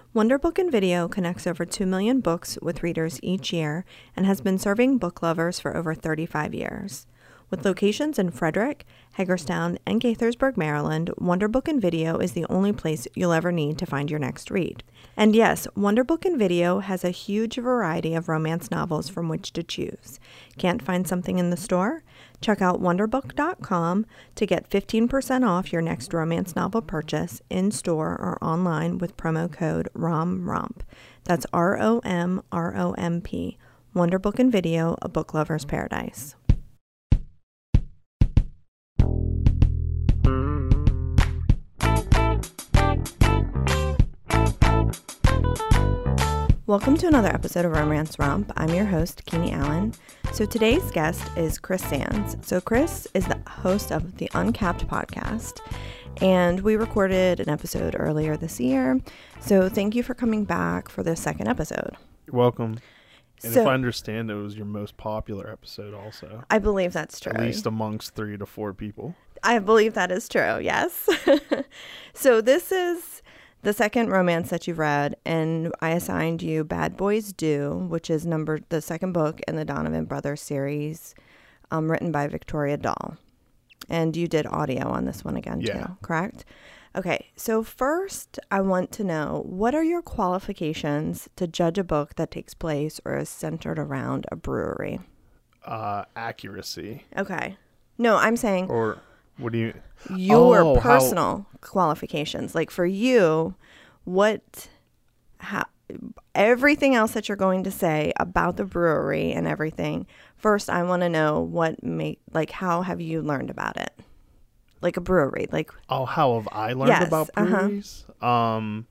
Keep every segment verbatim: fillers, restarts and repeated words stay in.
Wonderbook and Video connects over two million books with readers each year and has been serving book lovers for over thirty-five years. With locations in Frederick, Hagerstown, and Gaithersburg, Maryland, Wonderbook and Video is the only place you'll ever need to find your next read. And yes, Wonderbook and Video has a huge variety of romance novels from which to choose. Can't find something in the store? Check out wonderbook dot com to get fifteen percent off your next romance novel purchase in-store or online with promo code ROMROMP. That's R O M R O M P. Wonderbook and Video, a book lover's paradise. Welcome to another episode of Romance Romp. I'm your host, Keeney Allen. So today's guest is Chris Sands. So Chris is the host of the Uncapped podcast, and we recorded an episode earlier this year. So thank you for coming back for the second episode. You're welcome. And so, if I understand, it was your most popular episode also. I believe that's true. At least amongst three to four people. I believe that is true, yes. So this is the second romance that you've read, and I assigned you Bad Boys Do, which is number the second book in the Donovan Brothers series, um, written by Victoria Dahl. And you did audio on this one again, yeah. too, correct? Okay, so first I want to know, what are your qualifications to judge a book that takes place or is centered around a brewery? Uh, accuracy. Okay. No, I'm saying... Or what do you... Your oh, personal how... qualifications. Like for you, what... How, everything else that you're going to say about the brewery and everything, first I want to know what make... Like, how have you learned about it? Like a brewery, like oh, how have I learned yes, about breweries? Uh-huh. Um,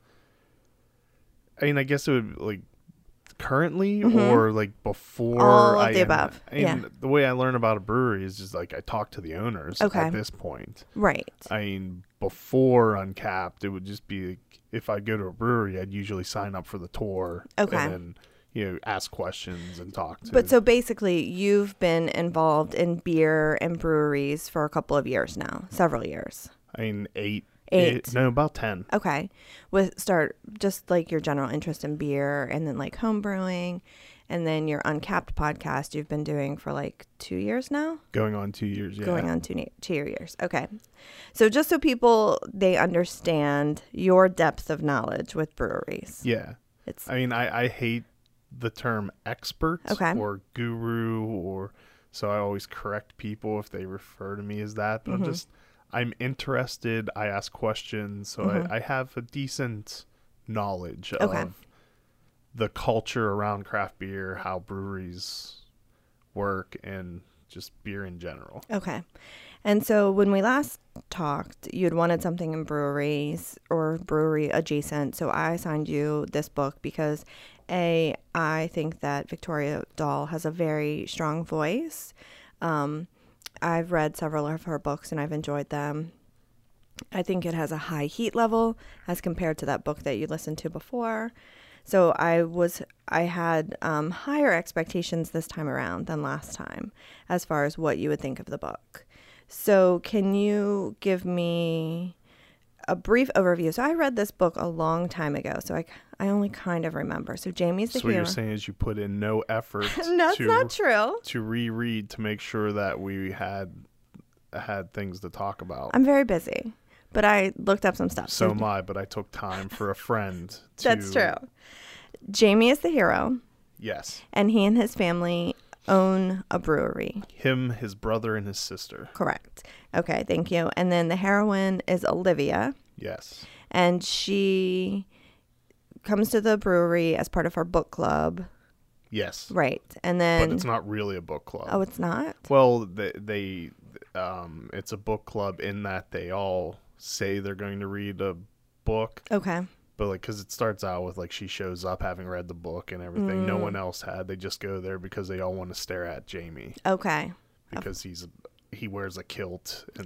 I mean, I guess it would like currently mm-hmm. or like before. All of I the am, above. I mean, yeah. The way I learn about a brewery is just like I talk to the owners. Okay. At this point, right? I mean, before Uncapped, it would just be like, if I go to a brewery, I'd usually sign up for the tour. Okay. And then, you know, ask questions and talk to. But so basically, you've been involved in beer and breweries for a couple of years now, several years. I mean, eight. Eight. eight no, about ten. Okay. With start just like your general interest in beer and then like home brewing, and then your Uncapped podcast you've been doing for like two years now? Going on two years, yeah. Going on two, two years. Okay. So just so people, they understand your depth of knowledge with breweries. Yeah. It's. I mean, I, I hate the term expert okay. or guru, or so I always correct people if they refer to me as that. But mm-hmm. I'm just, I'm interested. I ask questions. So mm-hmm. I, I have a decent knowledge okay. of the culture around craft beer, how breweries work, and just beer in general. Okay. And so when we last talked, you'd wanted something in breweries or brewery adjacent. So I assigned you this book because, A, I think that Victoria Dahl has a very strong voice. Um, I've read several of her books and I've enjoyed them. I think it has a high heat level as compared to that book that you listened to before. So I was, I had um, higher expectations this time around than last time as far as what you would think of the book. So can you give me a brief overview? So I read this book a long time ago, so I, I only kind of remember. So Jamie's the so hero. So what you're saying is you put in no effort That's to, not true. to reread to make sure that we had had things to talk about. I'm very busy, but I looked up some stuff. So, so am I, but I took time for a friend to... That's true. Jamie is the hero. Yes. And he and his family own a brewery. Him, his brother, and his sister. Correct. Okay, thank you. And then the heroine is Olivia. Yes. And she comes to the brewery as part of her book club. Yes. Right. And then... But it's not really a book club. Oh, it's not? Well, they, they um, it's a book club in that they all say they're going to read a book. Okay. But like, because it starts out with like she shows up having read the book and everything. Mm. No one else had. They just go there because they all want to stare at Jamie. Okay. Because he's he wears a kilt. And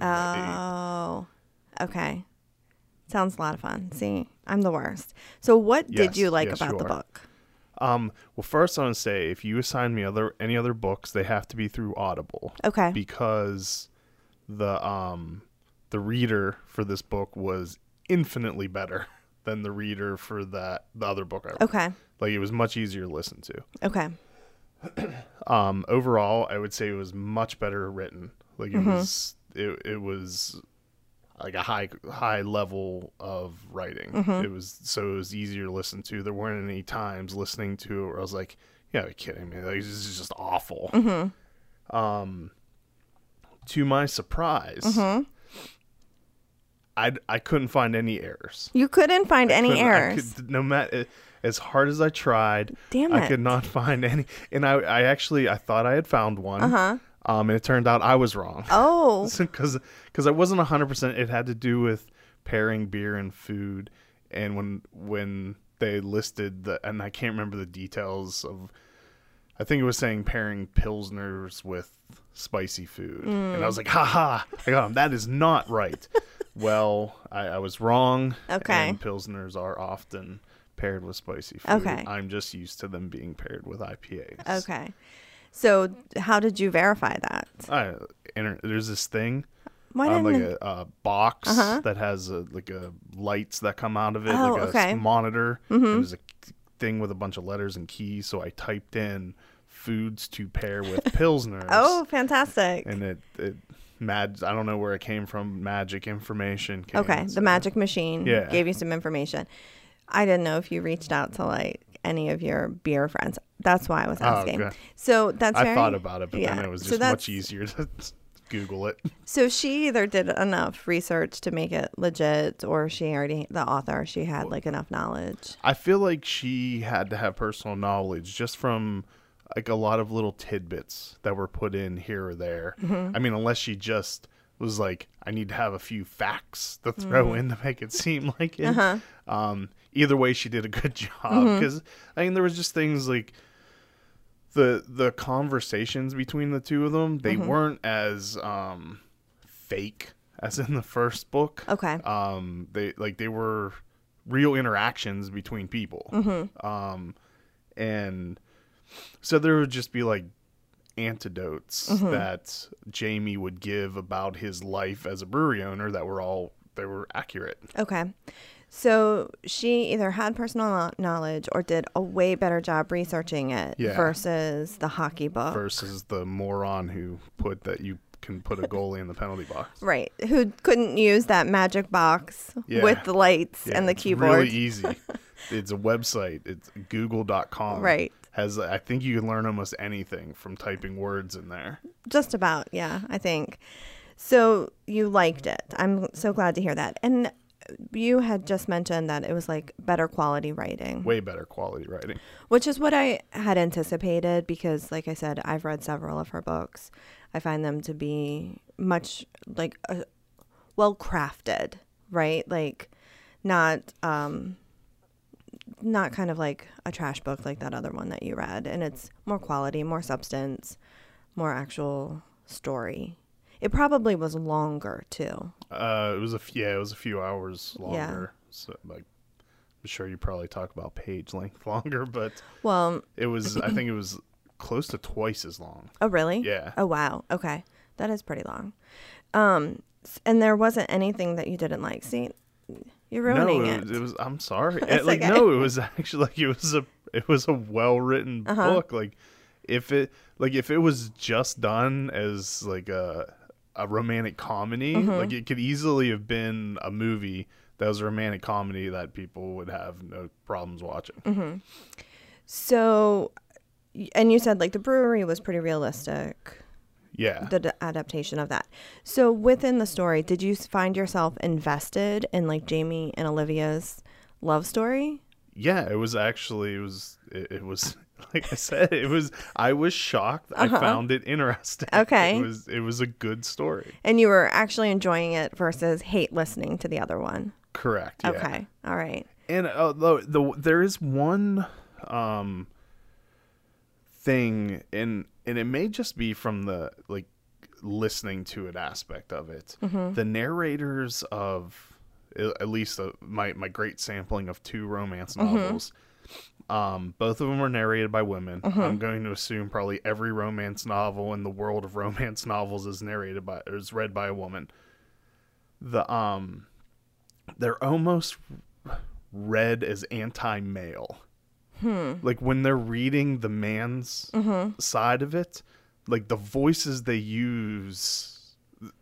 oh. They, okay. Sounds a lot of fun. See, I'm the worst. So what yes, did you like yes, about you the are. book? Um. Well, first I want to say, if you assign me other any other books, they have to be through Audible. Okay. Because the um the reader for this book was infinitely better than the reader for that the other book I read. Okay. Like it was much easier to listen to. Okay. Um, overall, I would say it was much better written. Like it Mm-hmm. was, it it was like a high high level of writing. Mm-hmm. It was so it was easier to listen to. There weren't any times listening to it where I was like, "Yeah, you're kidding me! Like this is just awful." Mm-hmm. Um, to my surprise, Mm-hmm. I I couldn't find any errors. You couldn't find any Couldn't- I errors. could- no matter as hard as I tried, Damn I it. could not find any. And I I actually I thought I had found one. Uh-huh. Um, and it turned out I was wrong. Oh. Because because I wasn't one hundred percent. It had to do with pairing beer and food. And when when they listed the, and I can't remember the details of, I think it was saying pairing Pilsners with spicy food. Mm. And I was like, ha ha, I got him. That is not right. Well, I, I was wrong. Okay. And Pilsners are often paired with spicy food. Okay. I'm just used to them being paired with I P As. Okay. So how did you verify that? I, inter- there's this thing Why on like didn't a, a box Uh-huh. that has a, like a lights that come out of it, Oh, like a okay. s- monitor. Mhm. And there's a thing with a bunch of letters and keys. So I typed in foods to pair with Pilsners. Oh, fantastic. And it, it mad. I don't know where it came from. Magic information. Came, Okay. so- The magic machine Yeah. gave you some information. I didn't know if you reached out to like any of your beer friends. That's why I was Oh, asking. okay. So that's I very, thought about it, but yeah. then it was So just that's- much easier to Google it. So she either did enough research to make it legit, or she already, the author, she had like enough knowledge. I feel like she had to have personal knowledge just from like a lot of little tidbits that were put in here or there. Mm-hmm. I mean, unless she just was like, I need to have a few facts to throw Mm-hmm. in to make it seem like it. Uh-huh. Um, either way, she did a good job Mm-hmm. because I mean, there was just things like the the conversations between the two of them. They Mm-hmm. weren't as um, fake as in the first book. Okay. Um, they like they were real interactions between people. Mm-hmm. Um, and so there would just be like antidotes Mm-hmm. that Jamie would give about his life as a brewery owner that were all they were accurate. Okay. So she either had personal kno- knowledge or did a way better job researching it Yeah. versus the hockey book. Versus the moron who put that you can put a goalie in the penalty box. Right. Who couldn't use that magic box Yeah. with the lights Yeah, and the it's keyboard. really easy. It's a website. It's google dot com. Right. Has I think you can learn almost anything from typing words in there. Just about, yeah, I think. So you liked it. I'm so glad to hear that. And you had just mentioned that it was like better quality writing, Way better quality writing. which is what I had anticipated because, like I said, I've read several of her books. I find them to be much like uh, well crafted, right? Like not um, not kind of like a trash book like that other one that you read. And it's more quality, more substance, more actual story. It probably was longer too. Uh, it was a f- yeah, it was a few hours Yeah. longer. So like, I'm sure you probably talk about page length longer, but Well, it was. I think it was close to twice as long. oh really? Yeah. Oh wow. Okay. That is pretty long. Um s- and there wasn't anything that you didn't like. See, you're ruining no, it. it. was, it was. I'm sorry. That's It- like okay. no, it was actually like it was a. It was a well written Uh-huh. book. Like if it like if it was just done as like a a romantic comedy, Mm-hmm. like it could easily have been a movie that was a romantic comedy that people would have no problems watching. Mm-hmm. So, y- and you said like the brewery was pretty realistic, Yeah. the d- adaptation of that. So within the story, did you s- find yourself invested in like Jamie and Olivia's love story? Yeah, it was actually it was it, it was like I said, it was I was shocked. Uh-huh. I found it interesting. Okay. It was it was a good story. And you were actually enjoying it versus hate listening to the other one. Correct. Yeah. Okay. All right. And uh, the, the there is one um thing and and it may just be from the like listening to it aspect of it. Mm-hmm. The narrators of at least uh, my my great sampling of two romance novels. Um, both of them were narrated by women. I'm going to assume probably every romance novel in the world of romance novels is narrated by or is read by a woman. The um, they're almost read as anti-male. Hmm. Like when they're reading the man's Mm-hmm. side of it, like the voices they use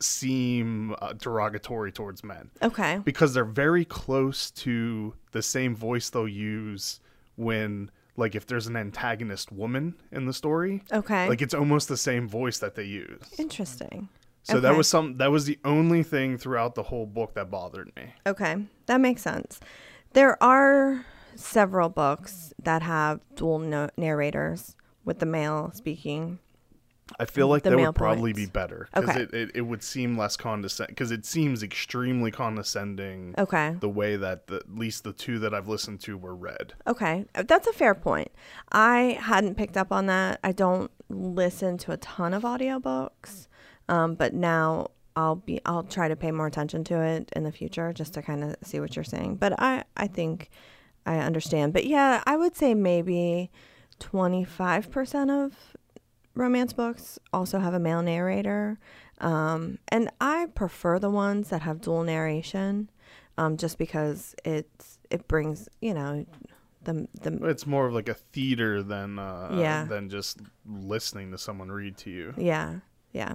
seem uh, derogatory towards men. Okay. Because they're very close to the same voice they'll use when, like, if there's an antagonist woman in the story. Okay. Like, it's almost the same voice that they use. Interesting. So that Okay. was some. That was the only thing throughout the whole book that bothered me. Okay. That makes sense. There are several books that have dual no- narrators with the male speaking. I feel like The that male would probably points. be better because Okay. it, it, it would seem less condescending because it seems extremely condescending Okay. the way that the, at least the two that I've listened to were read. Okay. That's a fair point. I hadn't picked up on that. I don't listen to a ton of audiobooks, um, but now I'll be I'll try to pay more attention to it in the future just to kind of see what you're saying. But I, I think I understand. But yeah, I would say maybe twenty-five percent of romance books also have a male narrator. Um, and I prefer the ones that have dual narration, um, just because it's it brings, you know, the the It's more of like a theater than uh, Yeah. than just listening to someone read to you. yeah, yeah.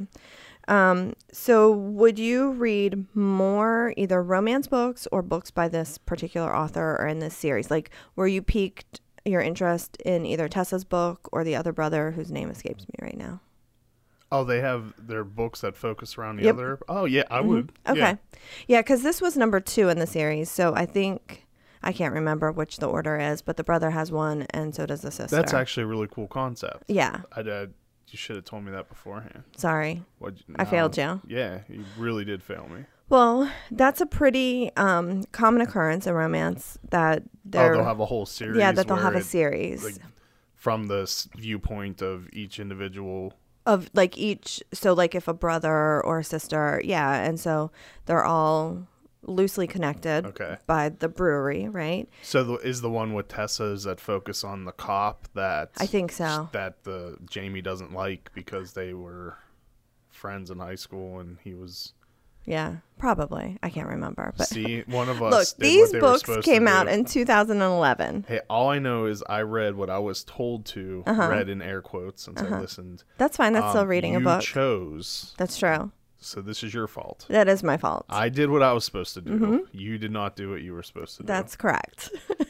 Um, so would you read more either romance books or books by this particular author or in this series? Like, were you piqued your interest in either Tessa's book or the other brother whose name escapes me right now? Oh, they have their books that focus around the Yep. other. Oh yeah, I Mhm. would. Okay. Yeah. Yeah, because this was number two in the series. So I think, I can't remember which the order is, but the brother has one and so does the sister. That's actually a really cool concept. Yeah. I uh, you should have told me that beforehand. Sorry. What'd you, I failed you. Yeah, you really did fail me. Well, that's a pretty um, common occurrence in romance that Oh, they're, they'll have a whole series. yeah, that they'll where have a it- series like, from the s- viewpoint of each individual. of like each. So like if a brother or a sister, yeah. And so they're all loosely connected Okay. by the brewery, right? So the, is the one with Tessa's that focus on the cop that I think so. that the Jamie doesn't like because they were friends in high school and he was Yeah, probably. I can't remember. But see one of look, us. did what these they were books supposed to came do. out in two thousand eleven. Hey, all I know is I read what I was told to, Uh-huh. read in air quotes since I listened. That's fine. That's still Um, reading a you book. chose, That's true. so this is your fault. That is my fault. I did what I was supposed to do. Mm-hmm. You did not do what you were supposed to do. That's correct.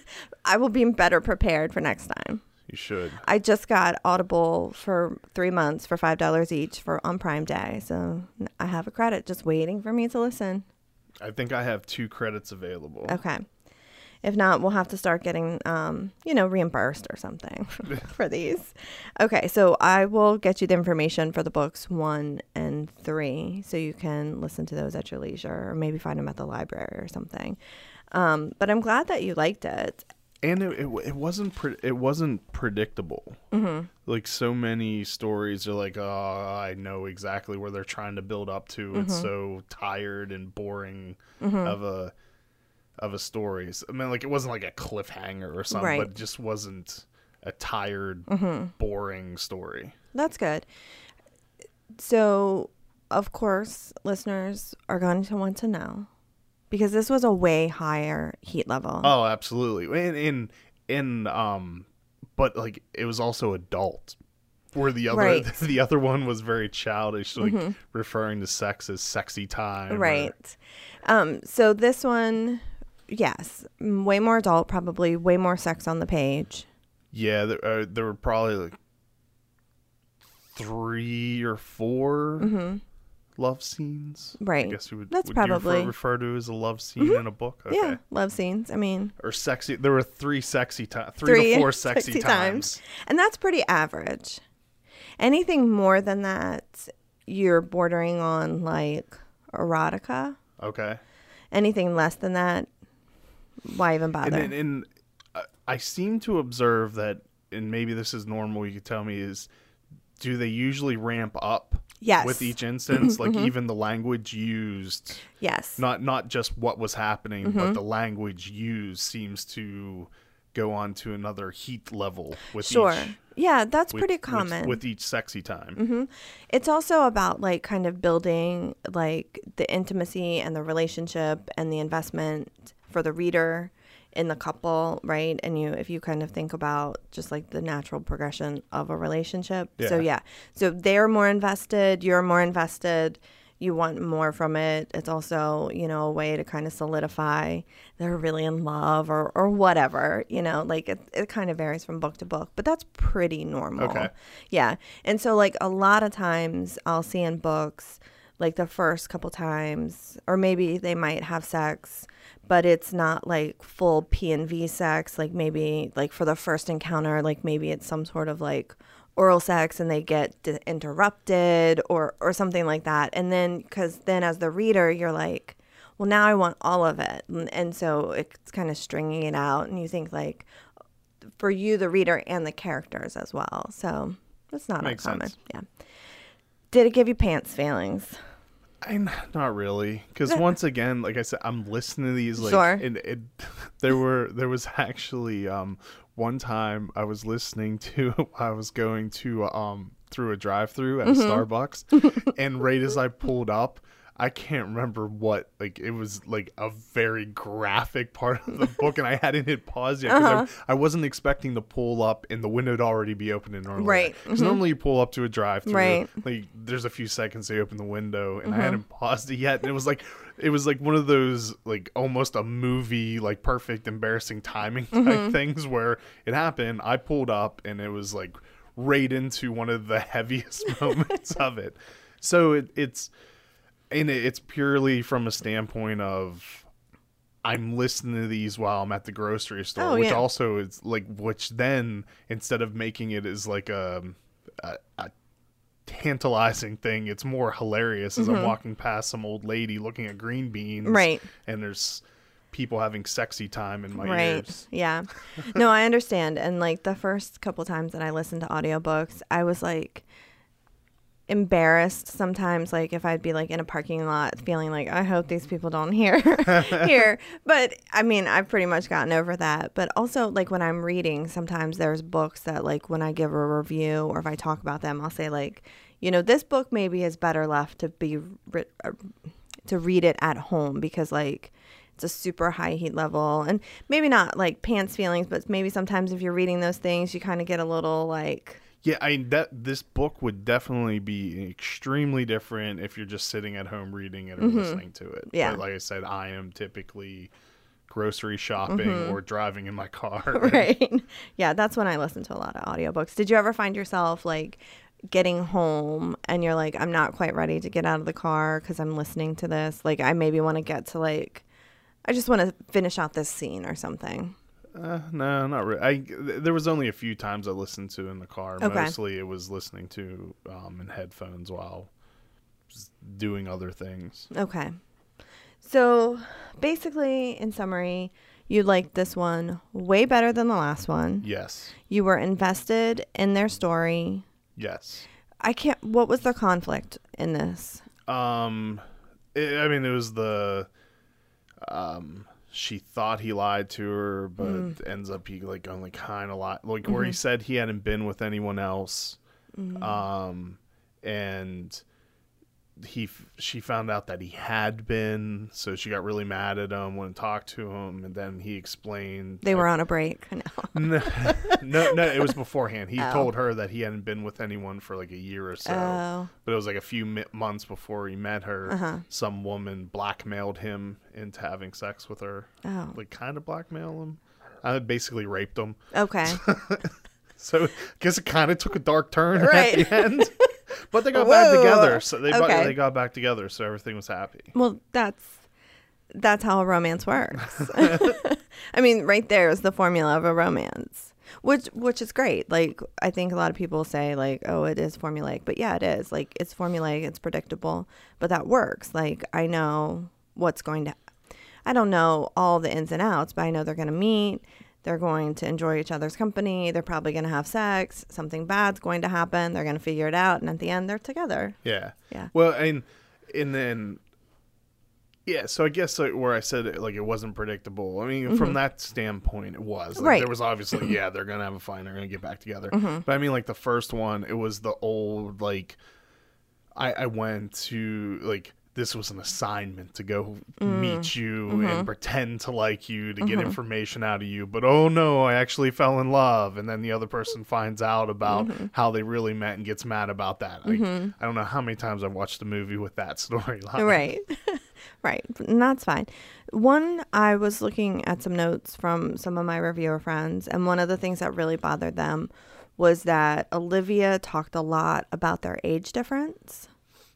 I will be better prepared for next time. You should. I just got Audible for three months for five dollars each for on Prime Day, so I have a credit just waiting for me to listen. I think I have two credits available. Okay. If not, we'll have to start getting, um, you know, reimbursed or something for these. Okay, so I will get you the information for the books one and three, so you can listen to those at your leisure, or maybe find them at the library or something. Um, but I'm glad that you liked it. And it it, it wasn't pre- it wasn't predictable. Mm-hmm. Like so many stories are like, oh, I know exactly where they're trying to build up to. It's Mm-hmm. so tired and boring of a of a story. So, I mean, like it wasn't like a cliffhanger or something, Right. but it just wasn't a tired, boring story. That's good. So, of course, listeners are going to want to know, because this was a way higher heat level. Oh, absolutely. And in in um, but like it was also adult. Where the other Right. the other one was very childish, like referring to sex as sexy time. or- Right. Um, so this one, yes, m- way more adult, probably way more sex on the page. Yeah, there, uh, there were probably like three or 4 love scenes. Mm-hmm. Right. I guess you would. That's would you probably- Mm-hmm. refer, refer to as a love scene in a book. Okay. Yeah, love scenes. I mean, Or sexy. There were three sexy times. Three, to four sexy, sexy times. and that's pretty average. Anything more than that, you're bordering on like erotica. Okay. Anything less than that, why even And, bother? and, and uh, I seem to observe that, and maybe this is normal. You could tell me is, do they usually ramp up? Yes. With each instance, like even the language used, Yes. not not just what was happening, Mm-hmm. but the language used seems to go on to another heat level with Sure. each. Yeah, that's with- pretty with- common. with, each sexy time. Mm-hmm. It's also about like kind of building like the intimacy and the relationship and the investment for the reader in the couple, right? And you, if you kind of think about just like the natural progression of a relationship. Yeah. So yeah, so they're more invested, you're more invested, you want more from it. It's also, you know, a way to kind of solidify they're really in love or, or whatever, you know, like it, it kind of varies from book to book, but that's pretty normal. Okay. Yeah. And so like a lot of times I'll see in books, like the first couple times, or maybe they might have sex, but it's not like full P and V sex. Like maybe like for the first encounter, like maybe it's some sort of like oral sex and they get d- interrupted or, or something like that. And then, because then as the reader, you're like, well, now I want all of it. And, and so it's kind of stringing it out. And you think like for you, the reader, and the characters as well. So it's not Makes uncommon. sense. Yeah. Did it give you pants feelings? I not really, because once again, like I said, I'm listening to these. Like, Sure. and it, there were there was actually um one time I was listening to I was going to um through a drive-through at Mm-hmm. a Starbucks, and right as I pulled up, I can't remember what, like, it was like a very graphic part of the book, and I hadn't hit pause yet because Uh-huh. I, I wasn't expecting to pull up and the window to already be open and normally. Right. Because Mhm. normally you pull up to a drive-through, Right. like there's a few seconds they open the window, and Mm-hmm. I hadn't paused it yet, and it was like it was like one of those like almost a movie like perfect embarrassing timing type Mm-hmm. things where it happened. I pulled up and it was like right into one of the heaviest moments of it. So it, it's. And it's purely from a standpoint of I'm listening to these while I'm at the grocery store, Oh, which yeah. also is like, which then instead of making it as like a, a, a tantalizing thing, it's more hilarious as I'm walking past some old lady looking at green beans, Mm-hmm. Right. And there's people having sexy time in my Right. ears. Yeah. No, I understand. And like the first couple times that I listened to audiobooks, I was like embarrassed sometimes, like if I'd be like in a parking lot feeling like I hope these people don't hear hear. But I mean, I've pretty much gotten over that. But also like when I'm reading, sometimes there's books that like when I give a review or if I talk about them, I'll say like, you know, this book maybe is better left to be re- uh, to read it at home because like it's a super high heat level and maybe not like pants feelings, but maybe sometimes if you're reading those things, you kind of get a little like. Yeah, I that this book would definitely be extremely different if you're just sitting at home reading it or Mm-hmm. listening to it. Yeah. But like I said, I am typically grocery shopping or driving in my car. Right. Yeah, that's when I listen to a lot of audiobooks. Did you ever find yourself like getting home and you're like, I'm not quite ready to get out of the car because I'm listening to this? Like, I maybe want to get to like, I just want to finish out this scene or something. Uh, no, not really. I, there was only a few times I listened to in the car. Okay. Mostly it was listening to um, in headphones while just doing other things. Okay. So basically, in summary, you liked this one way better than the last one. Yes. You were invested in their story. Yes. I can't, what was the conflict in this? Um, it, I mean, it was the, um, she thought he lied to her, but Mm. ends up he like only kind of lied, like where he said he hadn't been with anyone else. Mm-hmm. Um, and he, f- she found out that he had been, so she got really mad at him, wouldn't talk to him, and then he explained They were on a break. No. no, no, no, it was beforehand. He Oh. told her that he hadn't been with anyone for like a year or so. Oh. But it was like a few mi- months before he met her. Uh-huh. Some woman blackmailed him into having sex with her. Oh. Like, kind of blackmail him. I basically raped him. Okay. So I guess it kind of took a dark turn Right. at the end. But they got back Whoa. together. So they, bu- Okay. they got back together. So everything was happy. Well, that's that's how a romance works. I mean, right there is the formula of a romance, which which is great. Like, I think a lot of people say like, oh, it is formulaic, but yeah, it is. Like, it's formulaic, it's predictable, but that works. Like, I know what's going to. I don't know all the ins and outs, but I know they're going to meet. They're going to enjoy each other's company. They're probably going to have sex. Something bad's going to happen. They're going to figure it out, and at the end, they're together. Yeah. Yeah. Well, and and then yeah, so I guess like where I said it, like it wasn't predictable. I mean, from that standpoint, it was. Like, Right. There was obviously yeah, they're gonna have a fight. They're gonna get back together. But I mean, like the first one, it was the old like. I I went to like this was an assignment to go mm. meet you mm-hmm. and pretend to like you to mm-hmm. get information out of you. But, oh, no, I actually fell in love. And then the other person finds out about mm-hmm. how they really met and gets mad about that. Mm-hmm. I, I don't know how many times I've watched a movie with that storyline. Right. Right. And that's fine. One, I was looking at some notes from some of my reviewer friends, and one of the things that really bothered them was that Olivia talked a lot about their age difference.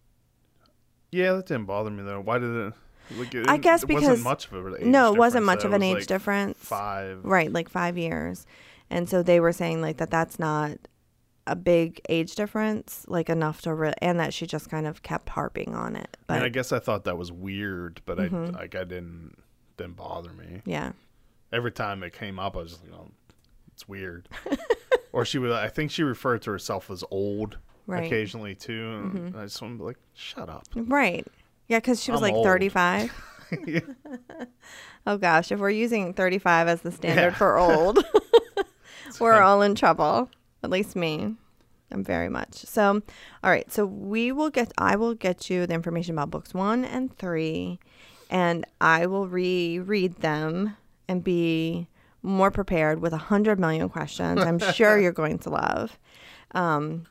Yeah, that didn't bother me, though. Why did it... Like, it I guess it because... wasn't much of an age No, it wasn't much though. of an It was age like difference. Five. Right, like five years. And so they were saying like that that's not a big age difference, like enough to... Re- and that she just kind of kept harping on it. But I mean, I guess I thought that was weird, but mm-hmm. I like I didn't... didn't bother me. Yeah. Every time it came up, I was like, oh, it's weird. Or she would, I think she referred to herself as old right. occasionally too. And mm-hmm. I just wanted to be like, shut up. Right. Yeah, because she was I'm like old. thirty-five. Yeah. Oh gosh, if we're using thirty-five as the standard Yeah. for old, we're all in trouble. At least me. I'm very much. So, all right. So we will get, I will get you the information about books one and three. And I will reread them and be more prepared with a hundred million questions. I'm sure you're going to love, um,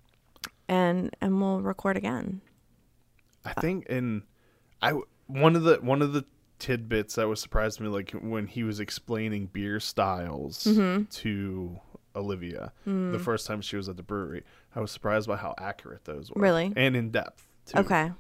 and and we'll record again. I think in I one of the one of the tidbits that was surprised me, like when he was explaining beer styles mm-hmm. to Olivia mm. the first time she was at the brewery, I was surprised by how accurate those were. Really, and in depth too. Okay,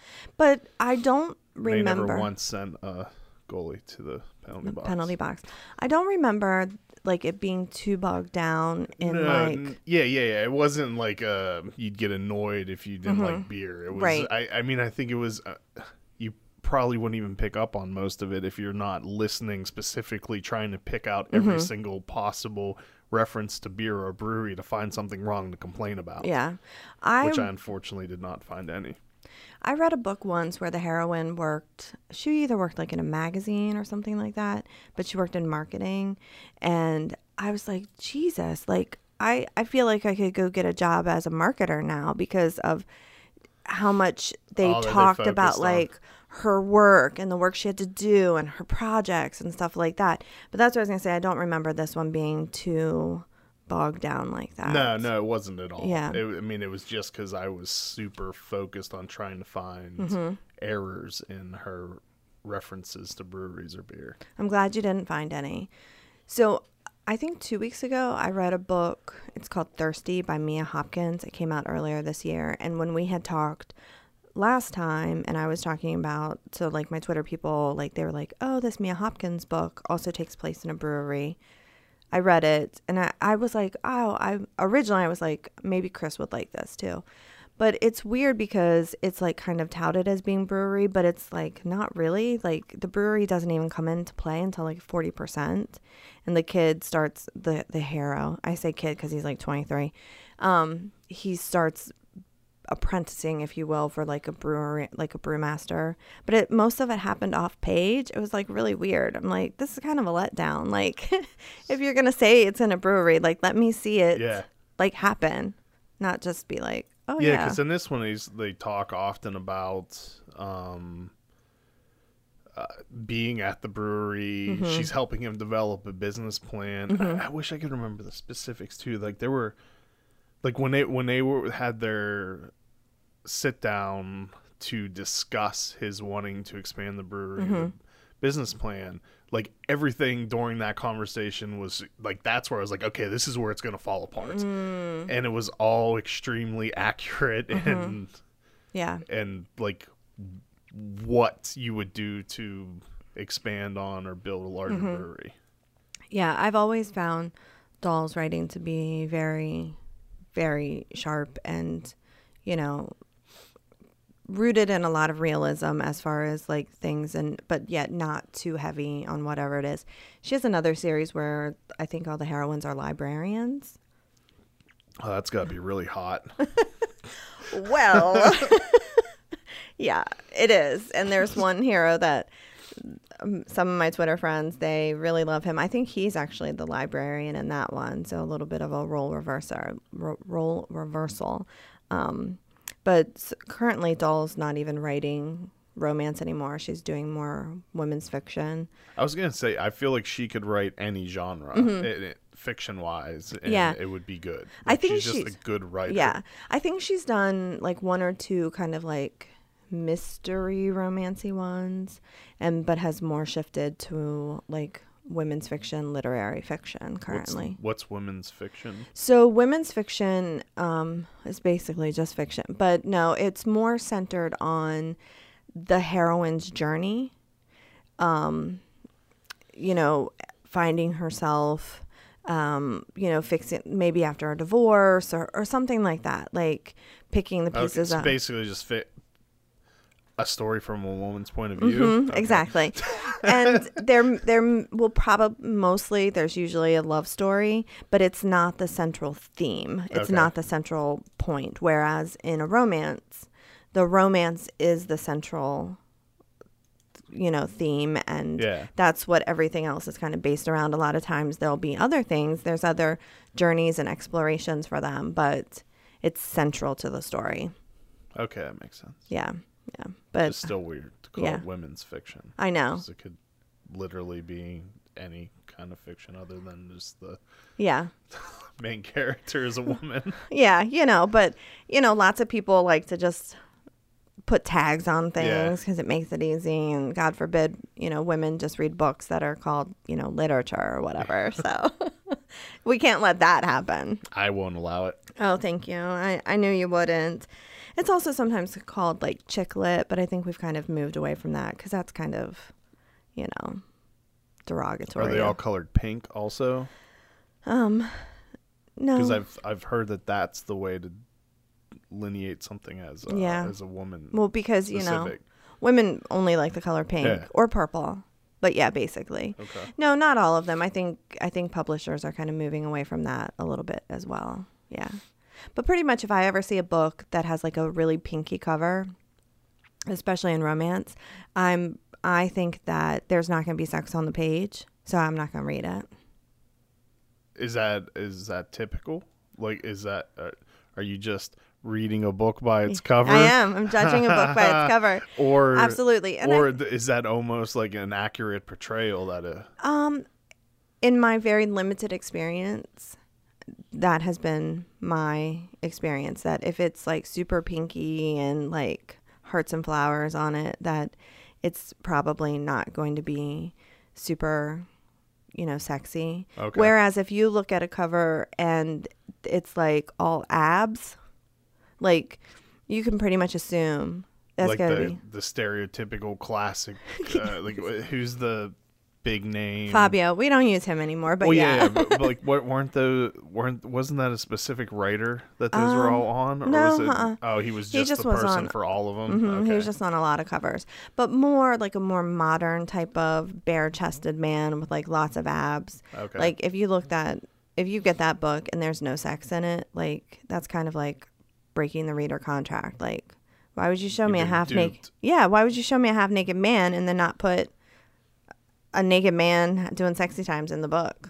but I don't. Remember. They never once sent a goalie to the penalty box. Penalty box. I don't remember like it being too bogged down in no, like. N- yeah, yeah, yeah. It wasn't like uh, you'd get annoyed if you didn't mm-hmm. like beer. It was. Right. I, I mean, I think it was. Uh, you probably wouldn't even pick up on most of it if you're not listening specifically, trying to pick out every mm-hmm. single possible reference to beer or brewery to find something wrong to complain about. Yeah, I. Which I unfortunately did not find any. I read a book once where the heroine worked, she either worked like in a magazine or something like that, but she worked in marketing. And I was like, Jesus, like I, I feel like I could go get a job as a marketer now because of how much they oh, talked they about on. like her work and the work she had to do and her projects and stuff like that. But that's what I was going to say. I don't remember this one being too bogged down like that. No, no, it wasn't at all. Yeah. It, I mean, it was just because I was super focused on trying to find mm-hmm. errors in her references to breweries or beer. I'm glad you didn't find any. So I think two weeks ago, I read a book. It's called Thirsty by Mia Hopkins. It came out earlier this year. And when we had talked last time and I was talking about to like my Twitter people, like they were like, oh, this Mia Hopkins book also takes place in a brewery. I read it and I, I was like, oh, I originally I was like, maybe Chris would like this too. But it's weird because it's like kind of touted as being brewery, but it's like not really. Like the brewery doesn't even come into play until like forty percent. And the kid starts, the, the hero, I say kid because he's like twenty-three. Um, he starts apprenticing, if you will, for like a brewery, like a brewmaster. But it, most of it happened off page. It was like really weird. I'm like, this is kind of a letdown. Like if you're going to say it's in a brewery, like let me see it yeah. like happen, not just be like, oh yeah. yeah. Because in this one, he's, they talk often about um, uh, being at the brewery. Mm-hmm. She's helping him develop a business plan. Mm-hmm. I, I wish I could remember the specifics too. Like there were, like when they when they were had their sit down to discuss his wanting to expand the brewery mm-hmm. the business plan, like everything during that conversation was like, that's where I was like, okay, this is where it's going to fall apart. Mm. And it was all extremely accurate mm-hmm. and yeah and like what you would do to expand on or build a larger mm-hmm. brewery. Yeah, I've always found Dahl's writing to be very, very sharp and, you know, rooted in a lot of realism as far as like things, and but yet not too heavy on whatever it is. She has another series where I think all the heroines are librarians. Oh, that's got to be really hot. Well, yeah, it is. And there's one hero that um, some of my Twitter friends, they really love him. I think he's actually the librarian in that one. So a little bit of a role reverser, ro- role reversal. Um, But s- currently, Doll's not even writing romance anymore. She's doing more women's fiction. I was gonna say, I feel like she could write any genre, mm-hmm. it, it, fiction-wise, and yeah. it would be good. Like, I think she's, she's just a good writer. Yeah, I think she's done like one or two kind of like mystery romancy ones, and but has more shifted to like women's fiction, literary fiction currently. What's, what's women's fiction? So women's fiction um, is basically just fiction, but no, it's more centered on the heroine's journey, um, you know, finding herself, um, you know, fixing maybe after a divorce or, or something like that, like picking the pieces okay, so up. Basically just fit a story from a woman's point of view. Mm-hmm, okay. Exactly. And there, there will probably mostly there's usually a love story, but it's not the central theme. It's okay. not the central point. Whereas in a romance, the romance is the central, you know, theme, and yeah. that's what everything else is kind of based around. A lot of times there'll be other things. There's other journeys and explorations for them, but it's central to the story. Okay, that makes sense. Yeah, yeah. But it's still weird to call yeah. it women's fiction. I know. Because it could literally be any kind of fiction other than just the yeah. main character is a woman. Yeah, you know, but, you know, lots of people like to just put tags on things because yeah. it makes it easy. And God forbid, you know, women just read books that are called, you know, literature or whatever. So we can't let that happen. I won't allow it. Oh, thank you. I, I knew you wouldn't. It's also sometimes called like chick lit, but I think we've kind of moved away from that because that's kind of, you know, derogatory. Are they all colored pink also? Um, no. Because I've I've heard that that's the way to lineate something as a, yeah. as a woman. Well, because specific. you know, women only like the color pink yeah. or purple. But yeah, basically. Okay. No, not all of them. I think I think publishers are kind of moving away from that a little bit as well. Yeah. But pretty much if I ever see a book that has like a really pinky cover, especially in romance, I'm I think that there's not going to be sex on the page, so I'm not going to read it. Is that is that typical? Like, is that uh, are you just reading a book by its cover? I am. I'm judging a book by its cover. Or absolutely. And or I, is that almost like an accurate portrayal that a um, in my very limited experience, that has been my experience. That if it's like super pinky and like hearts and flowers on it, that it's probably not going to be super, you know, sexy. Okay. Whereas if you look at a cover and it's like all abs, like you can pretty much assume that's like gonna the, be the stereotypical classic. Uh, like who's the big name? Fabio. We don't use him anymore, but well, yeah. yeah, yeah but, but like, what weren't the weren't wasn't that a specific writer that those um, were all on? Or no, was it, uh-uh. oh, he was He just, just the was person on- for all of them. Mm-hmm. Okay. He was just on a lot of covers, but more like a more modern type of bare-chested man with like lots of abs. Okay. Like if you looked at, if you get that book and there's no sex in it, like that's kind of like breaking the reader contract. Like, why would you show You've me a been half naked? duped. Yeah, why would you show me a half naked man and then not put a naked man doing sexy times in the book?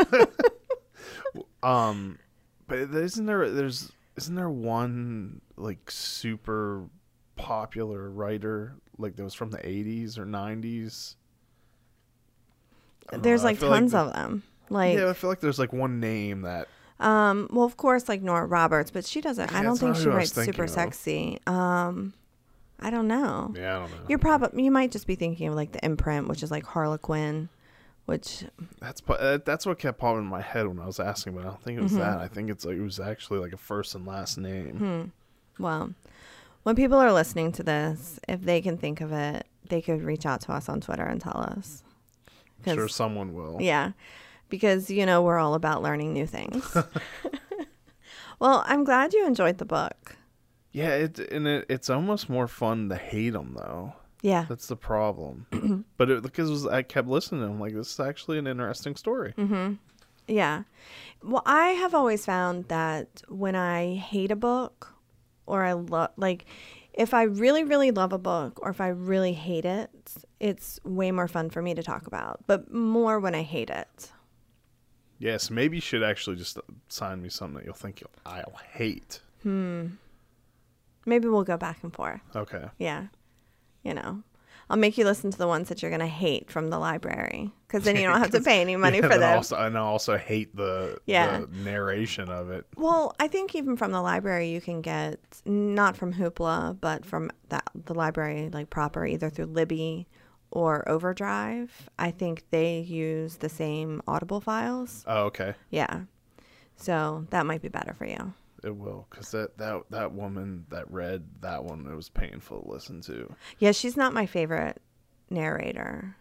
Um, but isn't there there's isn't there one like super popular writer like that was from the eighties or nineties? There's know, I like feel like tons the- of them. Like, Yeah, I feel like there's like one name that um, well, of course, like Nora Roberts, but she doesn't. I Yeah, don't that's think not she who I was writes super thinking of. sexy. Um, I don't know. yeah I don't know. You're probably you might just be thinking of like the imprint, which is like Harlequin, which That's po- uh, that's what kept popping in my head when I was asking, but I don't think it was Mhm. that. I think it's like it was actually like a first and last name. hmm. Well, when people are listening to this, if they can think of it, they could reach out to us on Twitter and tell us. I'm sure 'Cause- someone will. Yeah, because you know we're all about learning new things. Well, I'm glad you enjoyed the book. Yeah, it and it, it's almost more fun to hate them though. Yeah. That's the problem. But it, because it was, I kept listening to them, like this is actually an interesting story. Mm-hmm. Yeah. Well, I have always found that when I hate a book or I love, like, if I really, really love a book or if I really hate it, it's way more fun for me to talk about, but more when I hate it. Yes, maybe you should actually just sign me something that you'll think you'll, I'll hate. Hmm. Maybe we'll go back and forth. Okay. Yeah. You know, I'll make you listen to the ones that you're going to hate from the library, because then you don't have to pay any money yeah, for them. Also, and I also hate the, yeah. the narration of it. Well, I think even from the library you can get, not from Hoopla, but from that, the library like proper, either through Libby or Overdrive. I think they use the same Audible files. Oh, okay. Yeah. So that might be better for you. It will, because that, that, that woman that read that one, it was painful to listen to. Yeah, she's not my favorite narrator.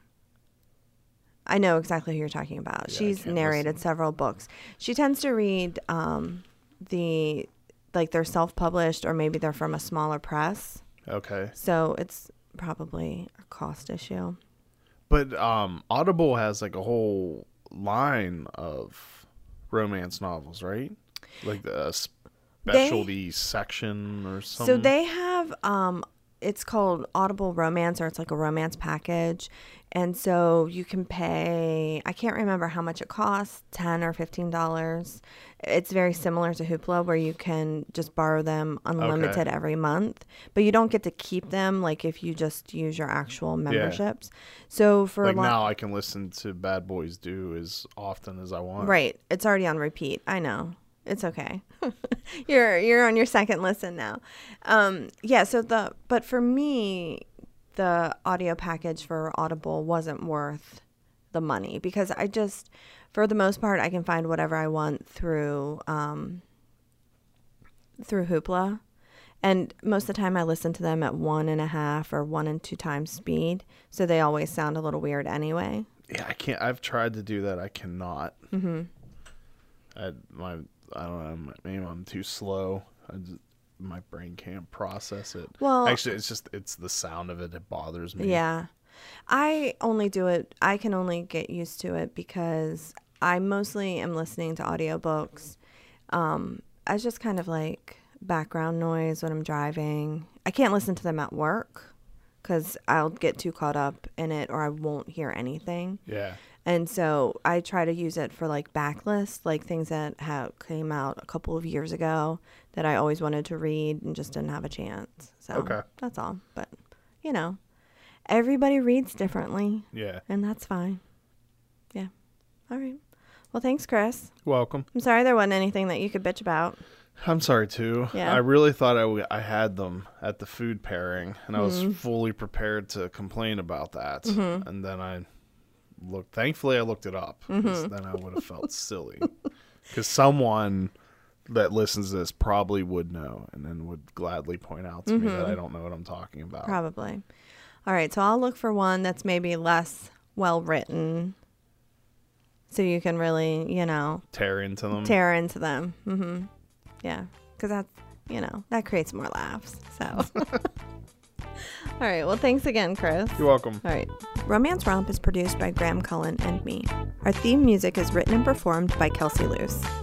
I know exactly who you're talking about. Yeah, She's narrated listen. several books. She tends to read um, the, like they're self-published, or maybe they're from a smaller press. Okay. So it's probably a cost issue. But um, Audible has like a whole line of romance novels, right? Like the specialty they, section or something. So they have, um, it's called Audible Romance, or it's like a romance package. And so you can pay, I can't remember how much it costs, ten or fifteen dollars. It's very similar to Hoopla, where you can just borrow them unlimited okay. every month, but you don't get to keep them like if you just use your actual memberships. Yeah. So for like a lot, now I can listen to Bad Boys Do as often as I want. Right. It's already on repeat. I know. It's okay. you're you're on your second listen now. Um, yeah. So the but for me, the audio package for Audible wasn't worth the money, because I just, for the most part, I can find whatever I want through um, through Hoopla, and most of the time I listen to them at one and a half or one and two times speed, so they always sound a little weird anyway. Yeah, I can't. I've tried to do that. I cannot. Mm-hmm. I my. I don't know, maybe I'm too slow. I just, my brain can't process it. Well, actually, it's just, it's the sound of it. It bothers me. Yeah. I only do it, I can only get used to it because I mostly am listening to audiobooks um, as just kind of like background noise when I'm driving. I can't listen to them at work because I'll get too caught up in it, or I won't hear anything. Yeah. And so I try to use it for like backlist, like things that have came out a couple of years ago that I always wanted to read and just didn't have a chance. So okay. That's all. But, you know, everybody reads differently. Yeah. And that's fine. Yeah. All right. Well, thanks, Chris. Welcome. I'm sorry there wasn't anything that you could bitch about. I'm sorry, too. Yeah. I really thought I, w- I had them at the food pairing, and I was mm-hmm. fully prepared to complain about that. Mm-hmm. And then I looked, thankfully I looked it up, because mm-hmm. then I would have felt silly. Because someone that listens to this probably would know, and then would gladly point out to mm-hmm. me that I don't know what I'm talking about. Probably. All right, so I'll look for one that's maybe less well written, so you can really, you know, tear into them. Tear into them. Mm-hmm. Yeah, because that's, you know, that creates more laughs. So, all right. Well, thanks again, Chris. You're welcome. All right. Romance Romp is produced by Graham Cullen and me. Our theme music is written and performed by Kelsey Luce.